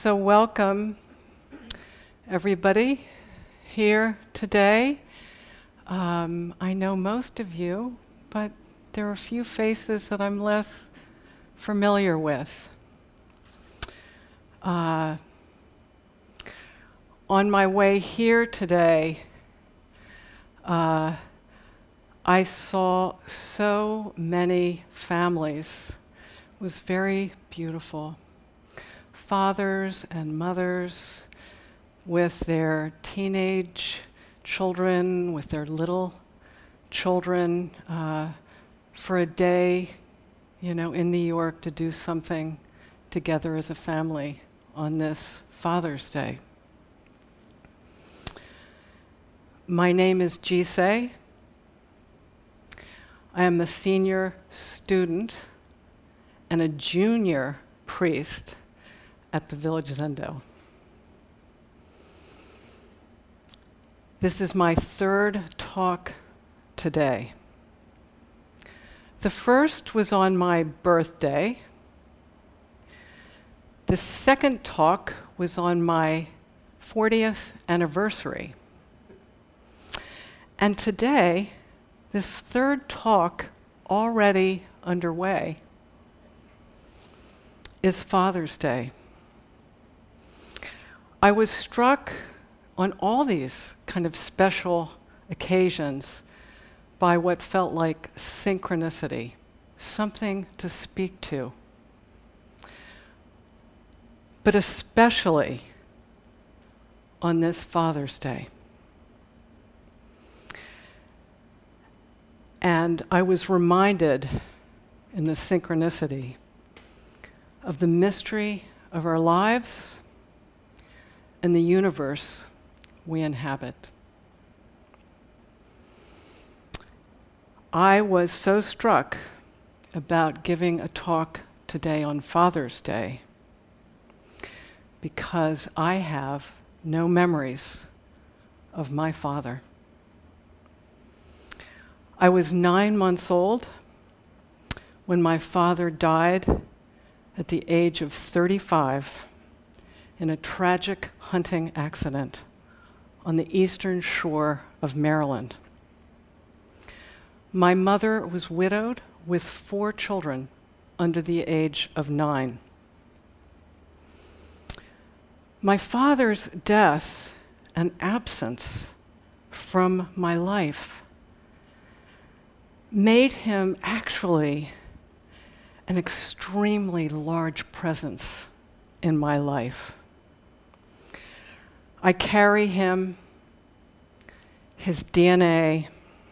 So welcome, everybody, here today. I know most of you, but there are a few faces that I'm less familiar with. On my way here today, I saw so many families. It was very beautiful. Fathers and mothers with their teenage children, with their little children, for a day, in New York to do something together as a family on this Father's Day. My name is Jisei. I am a senior student and a junior priest at the Village Zendo. This is my third talk today. The first was on my birthday. The second talk was on my 40th anniversary. And today, this third talk, already underway, is Father's Day. I was struck on all these kind of special occasions by what felt like synchronicity, something to speak to. But especially on this Father's Day. And I was reminded in the synchronicity of the mystery of our lives and the universe we inhabit. I was so struck about giving a talk today on Father's Day because I have no memories of my father. I was 9 months old when my father died at the age of 35 in a tragic hunting accident on the eastern shore of Maryland. My mother was widowed with 4 children under the age of 9. My father's death and absence from my life made him actually an extremely large presence in my life. I carry him, his DNA,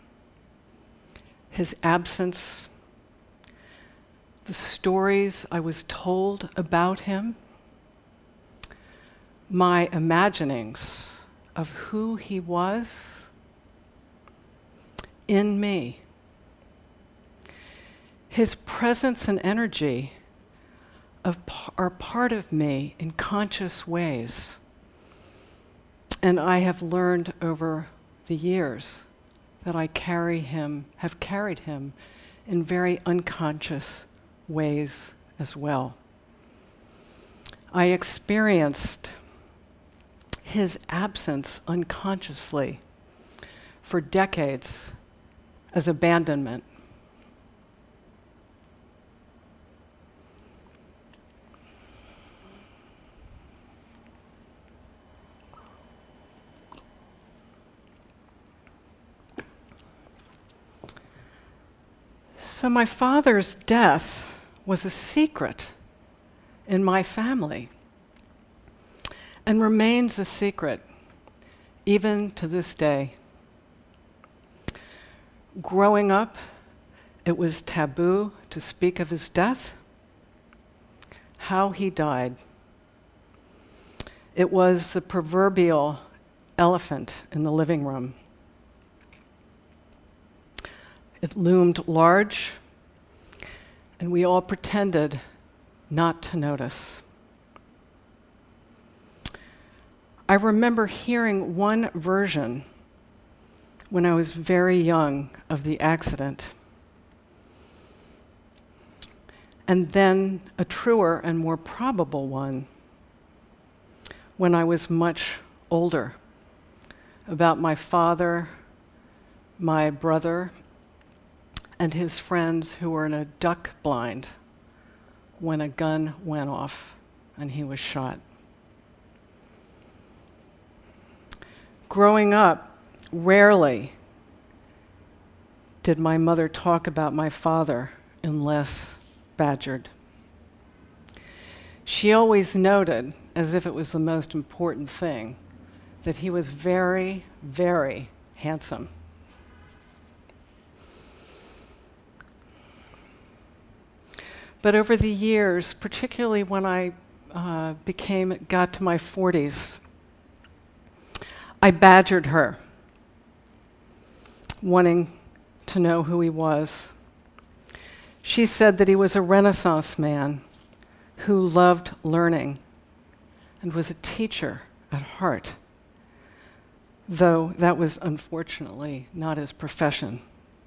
his absence, the stories I was told about him, my imaginings of who he was in me. His presence and energy are part of me in conscious ways. And I have learned over the years that I have carried him in very unconscious ways as well. I experienced his absence unconsciously for decades as abandonment. So my father's death was a secret in my family and remains a secret even to this day. Growing up, it was taboo to speak of his death, how he died. It was the proverbial elephant in the living room. It loomed large, and we all pretended not to notice. I remember hearing one version when I was very young of the accident. And then a truer and more probable one when I was much older about my father, my brother, and his friends who were in a duck blind when a gun went off and he was shot. Growing up, rarely did my mother talk about my father unless badgered. She always noted, as if it was the most important thing, that he was very, very handsome. But over the years, particularly when I got to my 40s, I badgered her, wanting to know who he was. She said that he was a Renaissance man who loved learning and was a teacher at heart, though that was unfortunately not his profession.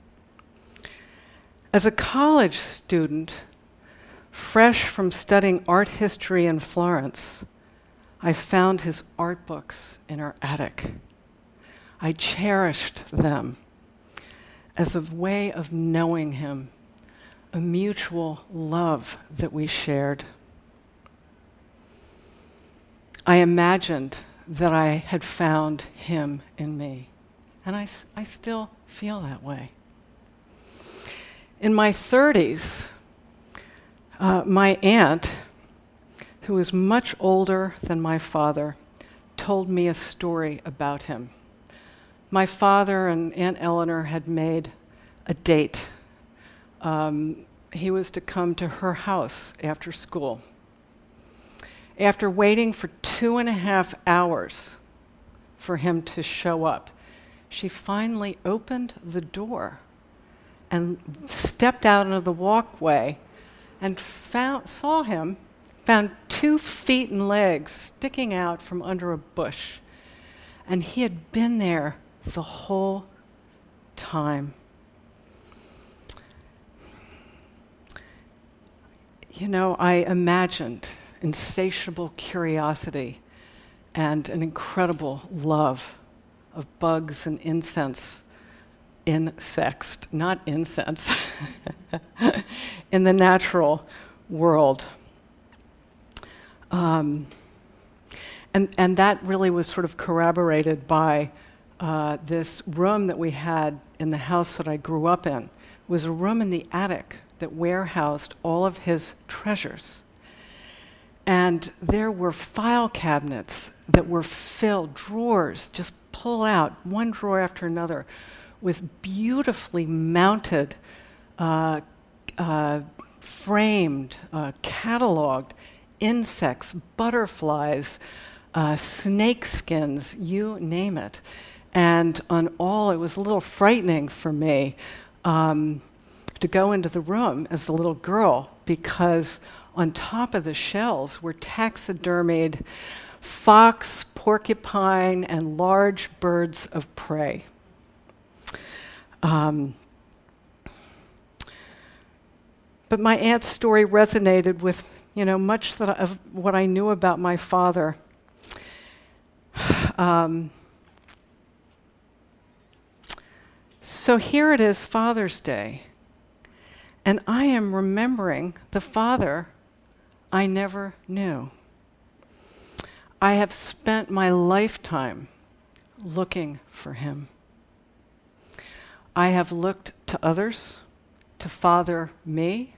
As a college student, fresh from studying art history in Florence, I found his art books in our attic. I cherished them as a way of knowing him, a mutual love that we shared. I imagined that I had found him in me, and I still feel that way. In my 30s, my aunt, who was much older than my father, told me a story about him. My father and Aunt Eleanor had made a date. He was to come to her house after school. After waiting for 2.5 hours for him to show up, she finally opened the door and stepped out into the walkway and found 2 feet and legs sticking out from under a bush. And he had been there the whole time. You know, I imagined insatiable curiosity and an incredible love of bugs and insects, not incense, in the natural world. And that really was sort of corroborated by this room that we had in the house that I grew up in. It was a room in the attic that warehoused all of his treasures. And there were file cabinets that were filled, drawers, just pull out, one drawer after another, with beautifully mounted, framed, cataloged insects, butterflies, snake skins, you name it. And on all, it was a little frightening for me to go into the room as a little girl, because on top of the shelves were taxidermied fox, porcupine, and large birds of prey. But my aunt's story resonated with, much of what I knew about my father. So here it is, Father's Day, and I am remembering the father I never knew. I have spent my lifetime looking for him. I have looked to others to father me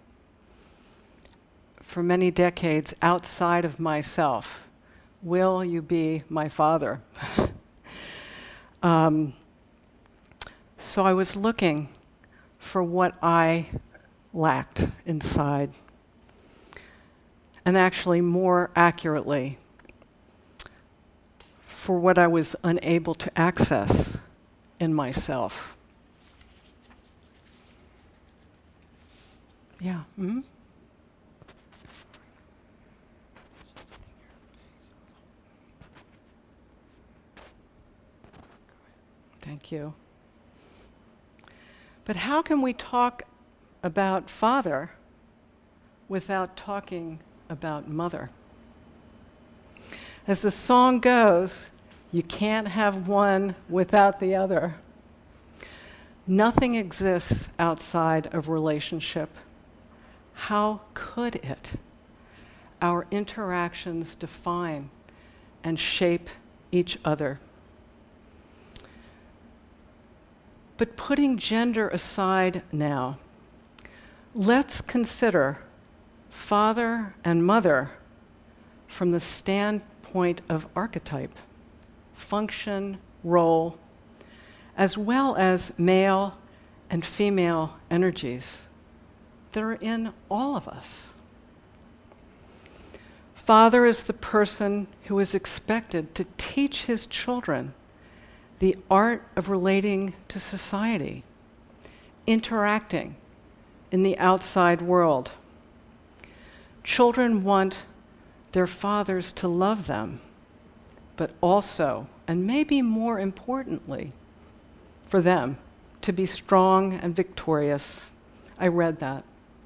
for many decades outside of myself. Will you be my father? So I was looking for what I lacked inside. And actually, more accurately, for what I was unable to access in myself. Yeah. Mm-hmm. Thank you. But how can we talk about father without talking about mother? As the song goes, you can't have one without the other. Nothing exists outside of relationship. How could it? Our interactions define and shape each other. But putting gender aside now, let's consider father and mother from the standpoint of archetype, function, role, as well as male and female energies that are in all of us. Father is the person who is expected to teach his children the art of relating to society, interacting in the outside world. Children want their fathers to love them, but also, and maybe more importantly, for them to be strong and victorious. I read that.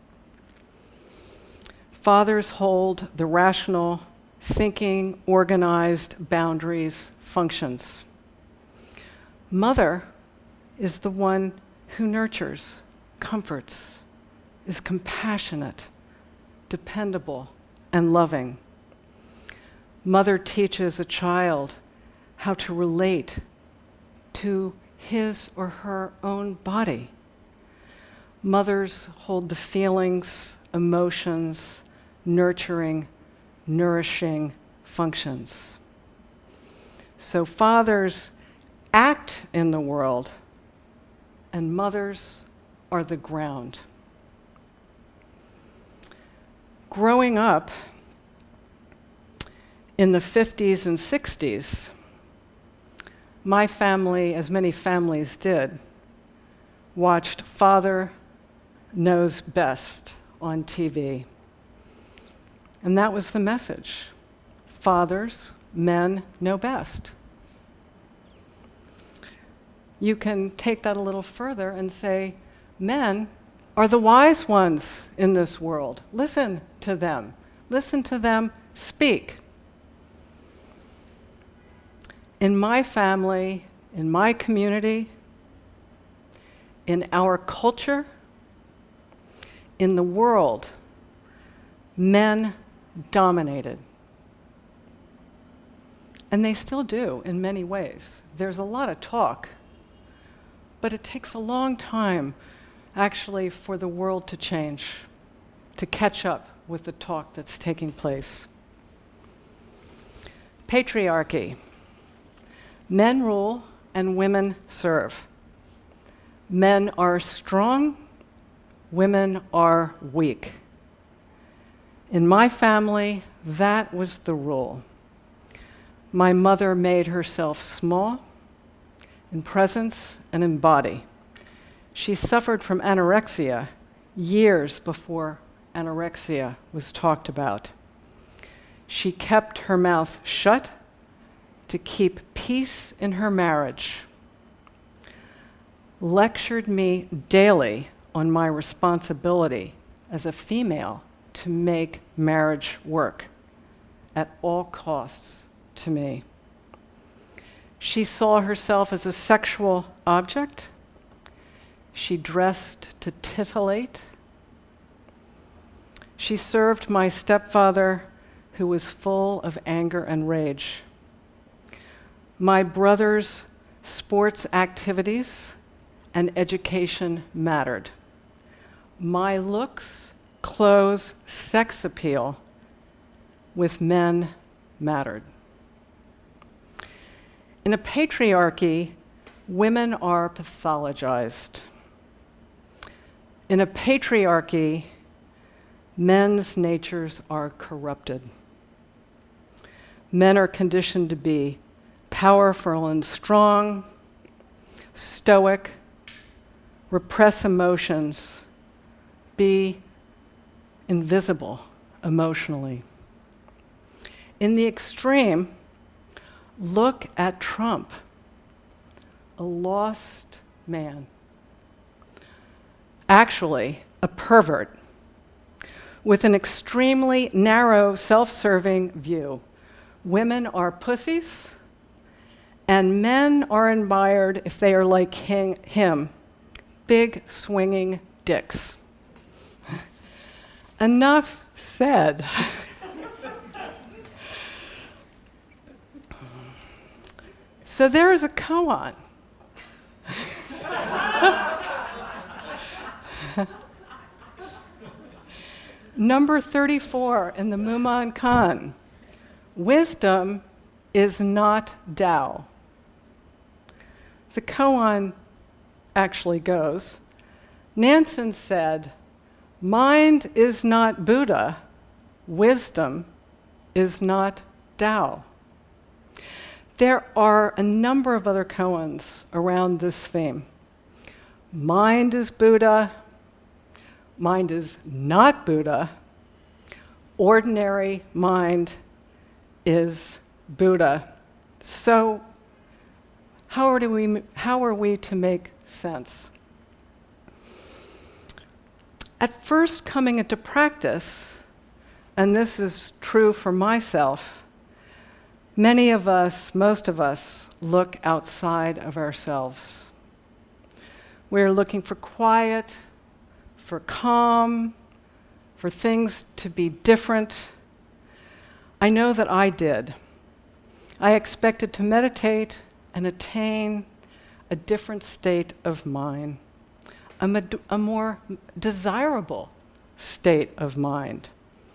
Fathers hold the rational, thinking, organized boundaries, functions. Mother is the one who nurtures, comforts, is compassionate, dependable, and loving. Mother teaches a child how to relate to his or her own body. Mothers hold the feelings, emotions, nurturing, nourishing functions. So fathers act in the world, and mothers are the ground. Growing up in the 50s and 60s, my family, as many families did, watched Father Knows Best on TV. And that was the message. Fathers, men know best. You can take that a little further and say, men are the wise ones in this world. Listen to them. Listen to them speak. In my family, in my community, in our culture, in the world, men dominated. And they still do in many ways. There's a lot of talk, but it takes a long time actually for the world to change, to catch up with the talk that's taking place. Patriarchy. Men rule and women serve. Men are strong, women are weak. In my family, that was the rule. My mother made herself small in presence and in body. She suffered from anorexia years before anorexia was talked about. She kept her mouth shut to keep peace in her marriage. Lectured me daily on my responsibility as a female to make marriage work at all costs to me. She saw herself as a sexual object. She dressed to titillate. She served my stepfather, who was full of anger and rage. My brother's sports activities and education mattered. My looks, clothes, sex appeal with men mattered. In a patriarchy, women are pathologized. In a patriarchy, men's natures are corrupted. Men are conditioned to be powerful and strong, stoic, repress emotions, be invisible emotionally. In the extreme, look at Trump, a lost man. Actually, a pervert with an extremely narrow, self-serving view, women are pussies, and men are admired if they are like him, big swinging dicks. Enough said. So there is a koan. Number 34 in the Mumonkan. Wisdom is not Tao. The koan actually goes, Nansen said, mind is not Buddha, wisdom is not Tao. There are a number of other koans around this theme. Mind is Buddha, mind is not Buddha, ordinary mind is Buddha. So how are we to make sense? At first coming into practice, and this is true for myself, many of us, most of us, look outside of ourselves. We're looking for quiet, for calm, for things to be different. I know that I did. I expected to meditate and attain a different state of mind, a more desirable state of mind.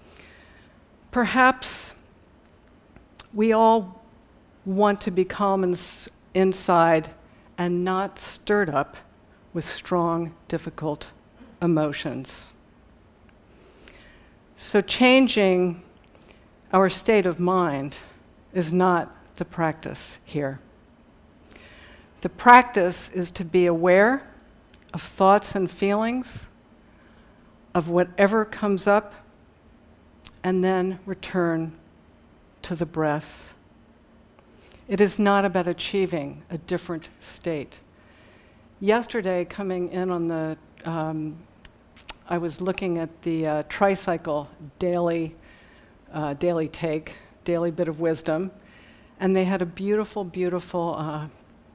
Perhaps we all want to be calm inside and not stirred up with strong, difficult emotions. So changing our state of mind is not the practice here. The practice is to be aware of thoughts and feelings, of whatever comes up, and then return to the breath. It is not about achieving a different state. Yesterday, coming in on the, I was looking at the Tricycle daily take, daily bit of wisdom, and they had a beautiful, beautiful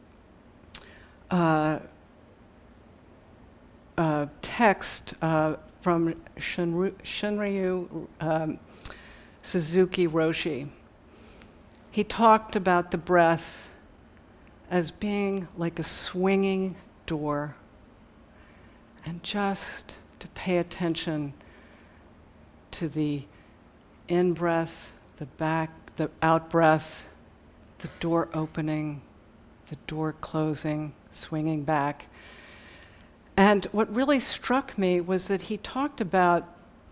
text from Shunryu Suzuki Roshi. He talked about the breath as being like a swinging door, and just to pay attention to the in-breath, the out-breath, the door opening, the door closing, swinging back. And what really struck me was that he talked about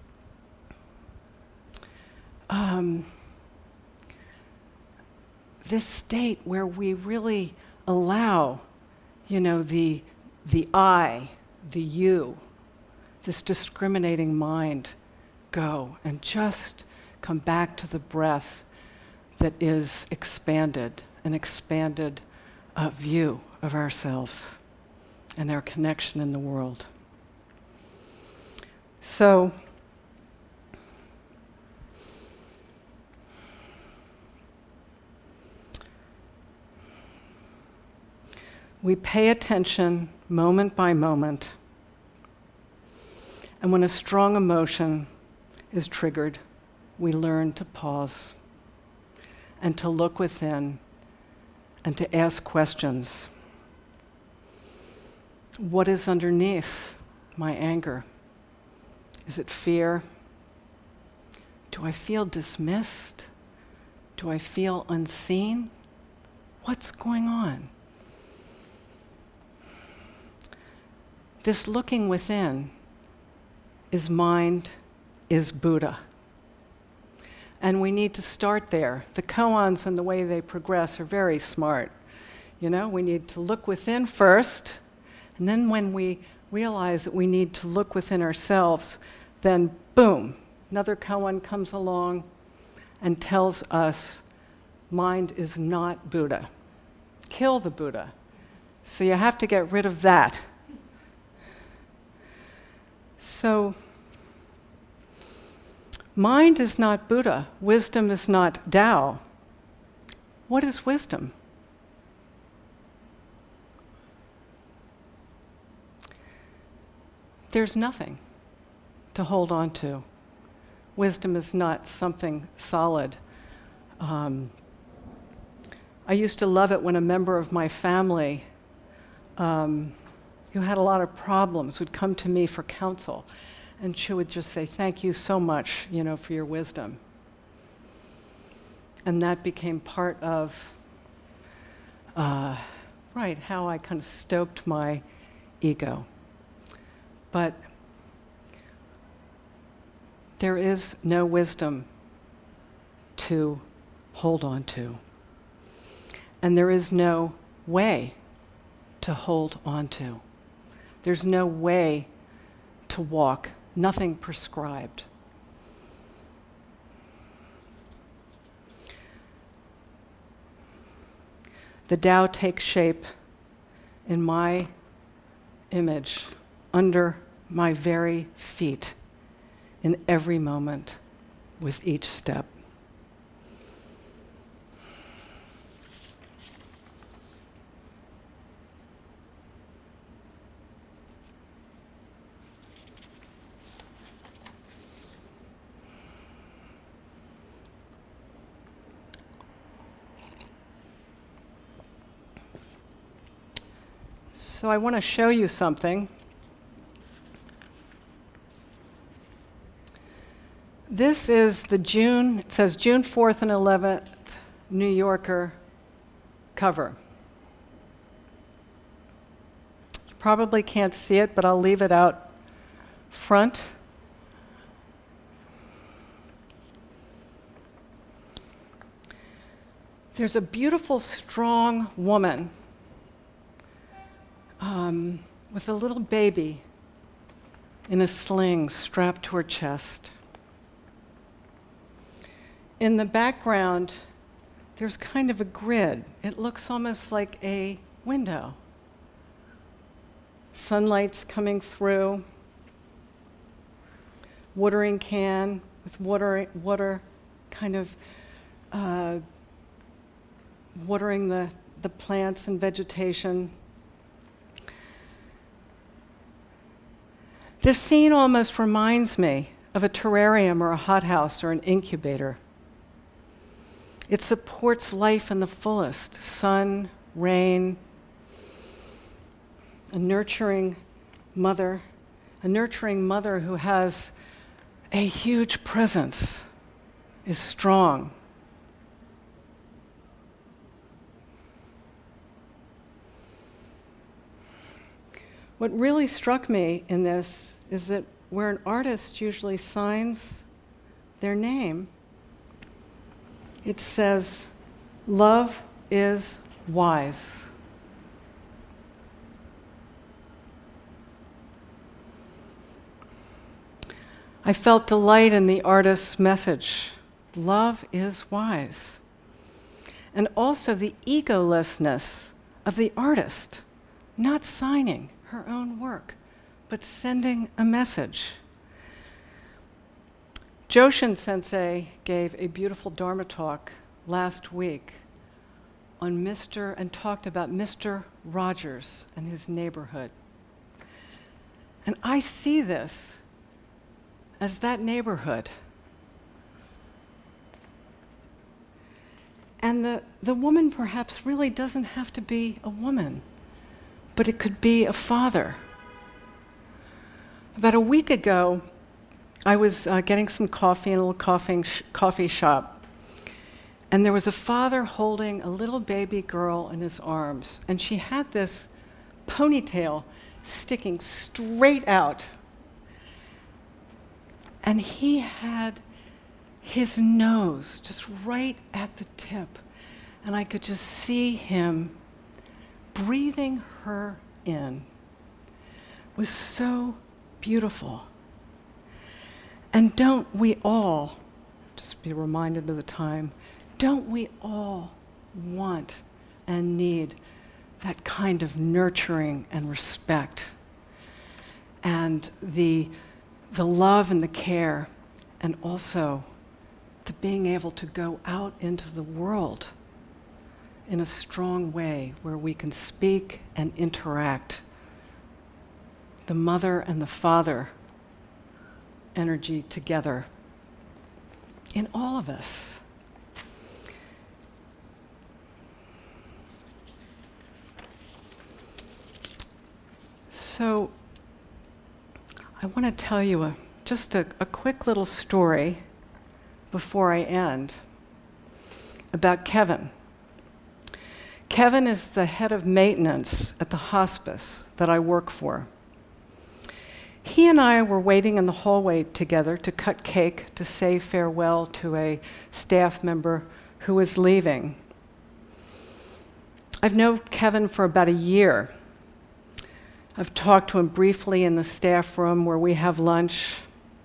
this state where we really allow, the I, the you, this discriminating mind go and just come back to the breath that is expanded, an expanded view of ourselves and our connection in the world. So, we pay attention moment by moment, and when a strong emotion is triggered, we learn to pause and to look within and to ask questions. What is underneath my anger? Is it fear? Do I feel dismissed? Do I feel unseen? What's going on? This looking within is mind, is Buddha. And we need to start there. The koans and the way they progress are very smart. We need to look within first, and then when we realize that we need to look within ourselves, then boom, another koan comes along and tells us mind is not Buddha. Kill the Buddha. So you have to get rid of that. So, mind is not Buddha. Wisdom is not Tao. what is wisdom? There's nothing to hold on to. Wisdom is not something solid. I used to love it when a member of my family who had a lot of problems would come to me for counsel, and she would just say, "Thank you so much, for your wisdom." And that became part of, how I kind of stoked my ego. But there is no wisdom to hold on to. And there is no way to hold on to. There's no way to walk, nothing prescribed. The Tao takes shape in my image, under my very feet, in every moment, with each step. So I want to show you something. This is it says June 4th and 11th New Yorker cover. You probably can't see it, but I'll leave it out front. There's a beautiful, strong woman with a little baby in a sling strapped to her chest. In the background, there's kind of a grid. It looks almost like a window. Sunlight's coming through. Watering can with water kind of watering the plants and vegetation. This scene almost reminds me of a terrarium or a hothouse or an incubator. It supports life in the fullest: sun, rain, a nurturing mother who has a huge presence, is strong. What really struck me in this is that where an artist usually signs their name, it says, "Love is wise." I felt delight in the artist's message. Love is wise. And also the egolessness of the artist, not signing her own work, but sending a message. Joshin Sensei gave a beautiful Dharma talk last week on and talked about Mr. Rogers and his neighborhood. And I see this as that neighborhood. And the woman perhaps really doesn't have to be a woman, but it could be a father. About a week ago, I was getting some coffee in a little coffee shop, and there was a father holding a little baby girl in his arms, and she had this ponytail sticking straight out. And he had his nose just right at the tip, and I could just see him breathing her in. It was so beautiful. And don't we all, just be reminded of the time, don't we all want and need that kind of nurturing and respect, and the love and the care, and also the being able to go out into the world in a strong way where we can speak and interact. The mother and the father energy together in all of us. So I want to tell you just a quick little story before I end about Kevin. Kevin is the head of maintenance at the hospice that I work for. He and I were waiting in the hallway together to cut cake to say farewell to a staff member who was leaving. I've known Kevin for about a year. I've talked to him briefly in the staff room where we have lunch.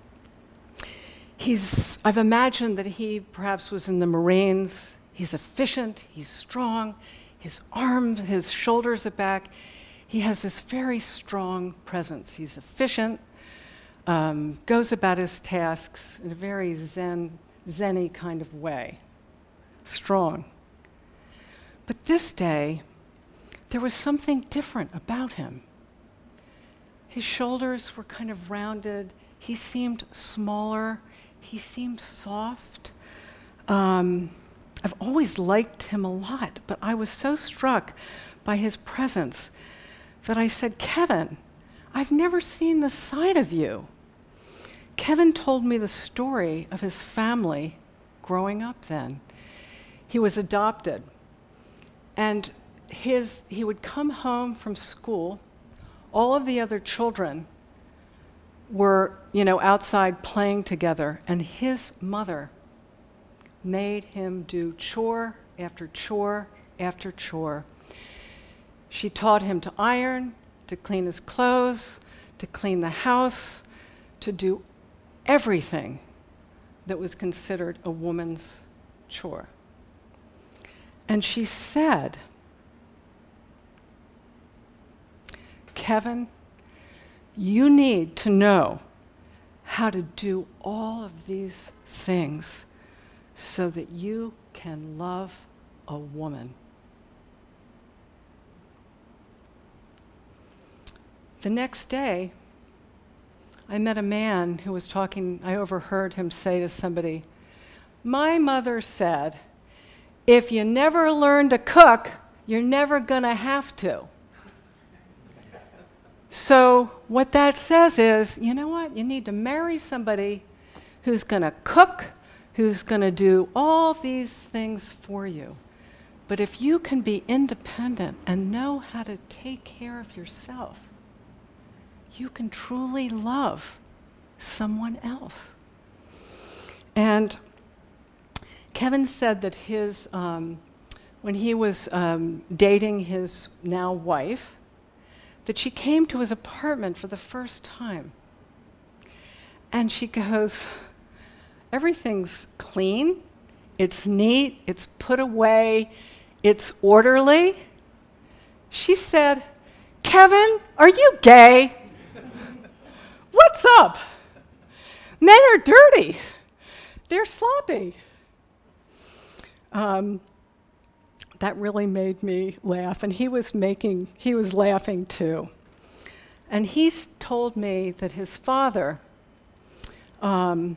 I've imagined that he perhaps was in the Marines. He's efficient, he's strong, his arms, his shoulders are back. He has this very strong presence. He's efficient, goes about his tasks in a very zen-y kind of way. Strong. But this day, there was something different about him. His shoulders were kind of rounded. He seemed smaller. He seemed soft. I've always liked him a lot, but I was so struck by his presence that I said, "Kevin, I've never seen this side of you." Kevin told me the story of his family growing up then. He was adopted, and he would come home from school. All of the other children were, outside playing together, and his mother made him do chore after chore after chore. She taught him to iron, to clean his clothes, to clean the house, to do everything that was considered a woman's chore. And she said, "Kevin, you need to know how to do all of these things so that you can love a woman." The next day, I met a man who was talking. I overheard him say to somebody, "My mother said, if you never learn to cook, you're never going to have to." So what that says is, you know what? You need to marry somebody who's going to cook, who's going to do all these things for you. But if you can be independent and know how to take care of yourself, you can truly love someone else. And Kevin said that when he was dating his now wife, that she came to his apartment for the first time. And she goes, "Everything's clean, it's neat, it's put away, it's orderly." She said, "Kevin, are you gay? What's up? Men are dirty. They're sloppy." That really made me laugh, and he was laughing too. And he told me that his father, at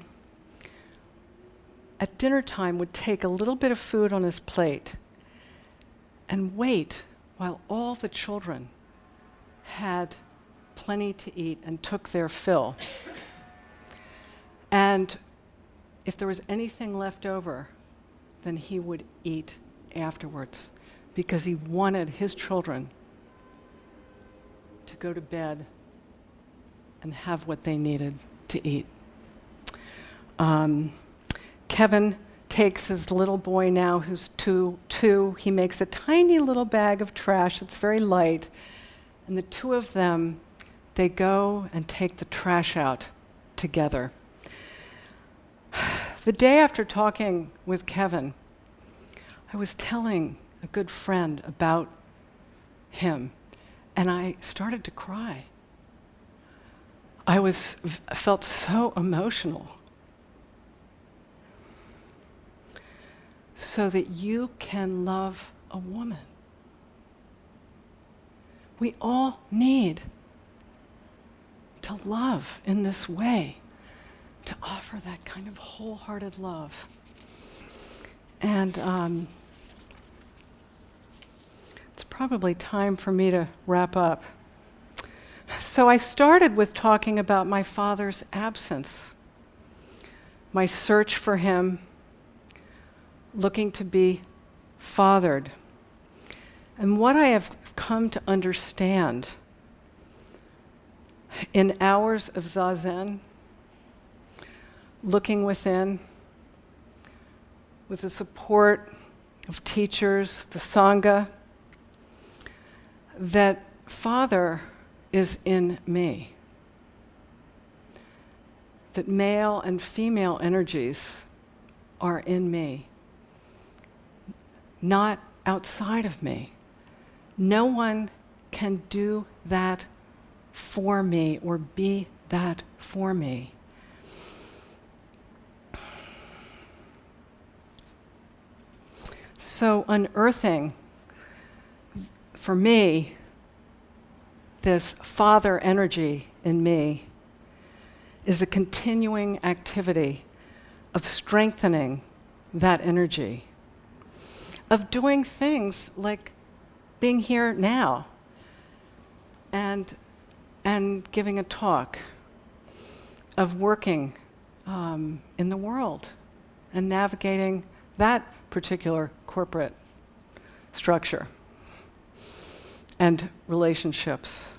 dinner time, would take a little bit of food on his plate and wait while all the children had plenty to eat and took their fill. And if there was anything left over, then he would eat afterwards, because he wanted his children to go to bed and have what they needed to eat. Kevin takes his little boy now, who's two, he makes a tiny little bag of trash that's very light, and the two of them, they go and take the trash out together. The day after talking with Kevin, I was telling a good friend about him, and I started to cry. I felt so emotional. So that you can love a woman. We all need to love in this way, to offer that kind of wholehearted love. And it's probably time for me to wrap up. So I started with talking about my father's absence, my search for him, looking to be fathered. And what I have come to understand in hours of Zazen, looking within, with the support of teachers, the Sangha, that Father is in me. That male and female energies are in me, not outside of me. No one can do that for me or be that for me. So unearthing, for me, this father energy in me is a continuing activity of strengthening that energy, of doing things like being here now and giving a talk, of working in the world and navigating that particular corporate structure and relationships.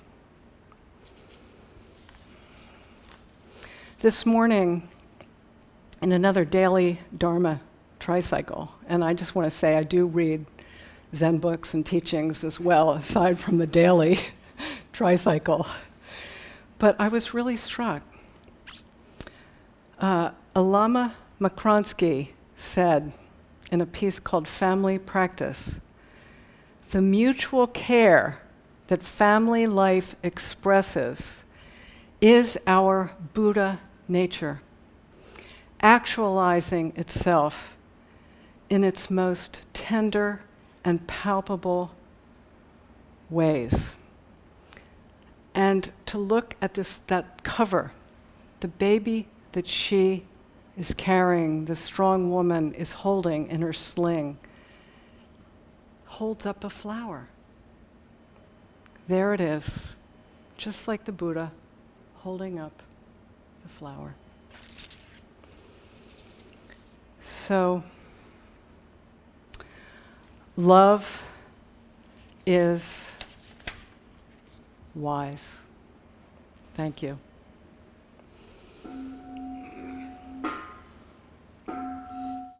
This morning, in another daily Dharma tricycle, and I just want to say I do read Zen books and teachings as well, aside from the daily tricycle. But I was really struck. Alama Makronsky said in a piece called Family Practice, the mutual care that family life expresses is our Buddha nature, actualizing itself in its most tender and palpable ways. And to look at that cover, the baby that she is carrying, the strong woman is holding in her sling, holds up a flower. There it is, just like the Buddha holding up the flower. So, love is wise. Thank you.